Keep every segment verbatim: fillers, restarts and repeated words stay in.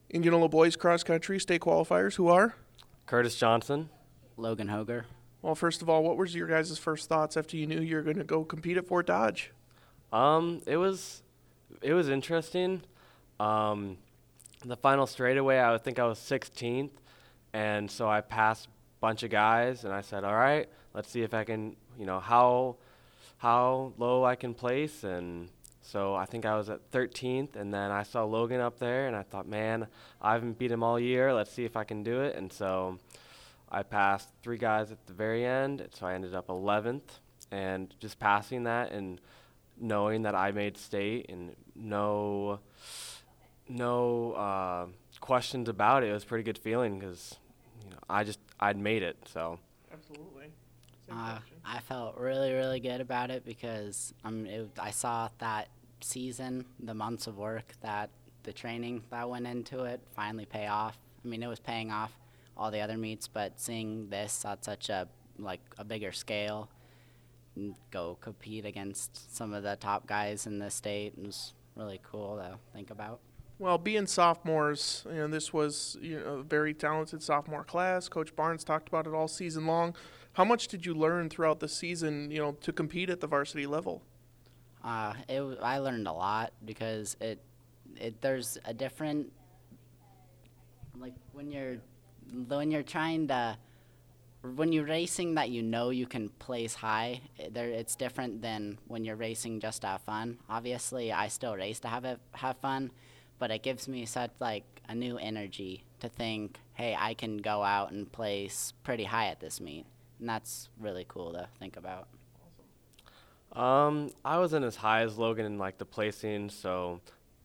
Indianola boys cross country state qualifiers, who are? Curtis Johnson. Logan Hoger. Well, first of all, what was your guys' first thoughts after you knew you were going to go compete at Fort Dodge? Um, it was, it was interesting. Um, the final straightaway, I would think I was sixteenth, and so I passed a bunch of guys, and I said, all right, let's see if I can, you know, how, how low I can place, and so I think I was at thirteenth, and then I saw Logan up there, and I thought, man, I haven't beat him all year. Let's see if I can do it, and so I passed three guys at the very end, so I ended up eleventh, and just passing that and knowing that I made state and no no uh, questions about it, it was a pretty good feeling because you know I just I'd made it. So Absolutely. Same Uh, question. I felt really, really good about it because um, it, I saw that season, the months of work, that the training that went into it finally pay off. I mean, it was paying off all the other meets, but seeing this at such a like a bigger scale, and go compete against some of the top guys in the state was really cool to think about. Well, being sophomores, you know, this was you know, a very talented sophomore class. Coach Barnes talked about it all season long. How much did you learn throughout the season, you know, to compete at the varsity level? Uh, it w- I learned a lot because it it there's a different like when you're when you're trying to when you're racing that you know you can place high, i- there it's different than when you're racing just to have fun. Obviously, I still race to have it, have fun, but it gives me such like a new energy to think, hey, I can go out and place pretty high at this meet, and that's really cool to think about. um, I wasn't as high as Logan in like the placing, so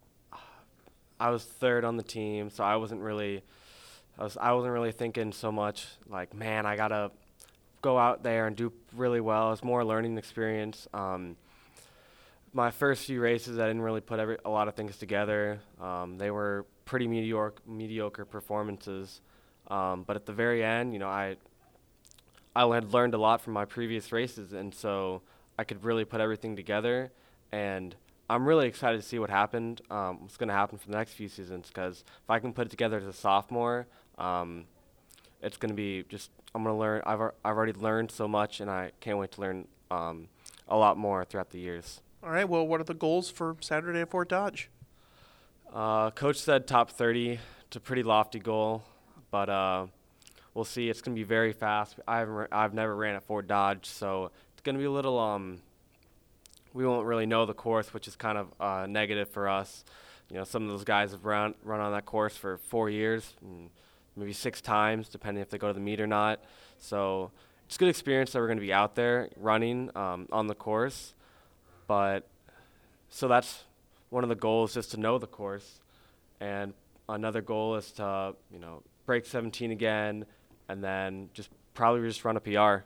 I was third on the team, so I wasn't really I was I wasn't really thinking so much like, man, I gotta go out there and do really well. It's more a learning experience. Um, my first few races, I didn't really put every, a lot of things together. Um, they were pretty mediocre mediocre performances, um, but at the very end, you know, I I had learned a lot from my previous races, and so I could really put everything together. And I'm really excited to see what happened, um, what's going to happen for the next few seasons, because if I can put it together as a sophomore, um, it's going to be just, I'm going to learn, I've, ar- I've already learned so much, and I can't wait to learn um, a lot more throughout the years. All right, well, what are the goals for Saturday at Fort Dodge? Uh, Coach said top thirty. It's a pretty lofty goal, but uh, we'll see. It's going to be very fast. I haven't ra- I've never ran at Fort Dodge, so it's going to be a little, um, we won't really know the course, which is kind of uh, negative for us. You know, some of those guys have run, run on that course for four years, and maybe six times, depending if they go to the meet or not. So it's a good experience that we're going to be out there running um, on the course. But so that's one of the goals, just to know the course. And another goal is to, you know, break seventeen again, and then just probably just run a P R.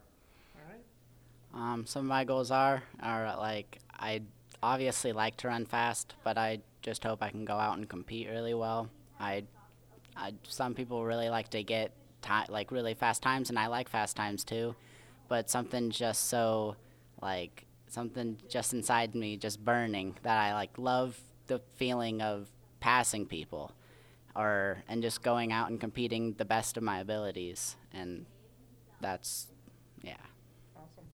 Um, some of my goals are are like I obviously like to run fast, but I just hope I can go out and compete really well. I, I some people really like to get ti- like really fast times, and I like fast times too, but something just so like something just inside me just burning that I like love the feeling of passing people, or and just going out and competing the best of my abilities, and that's yeah.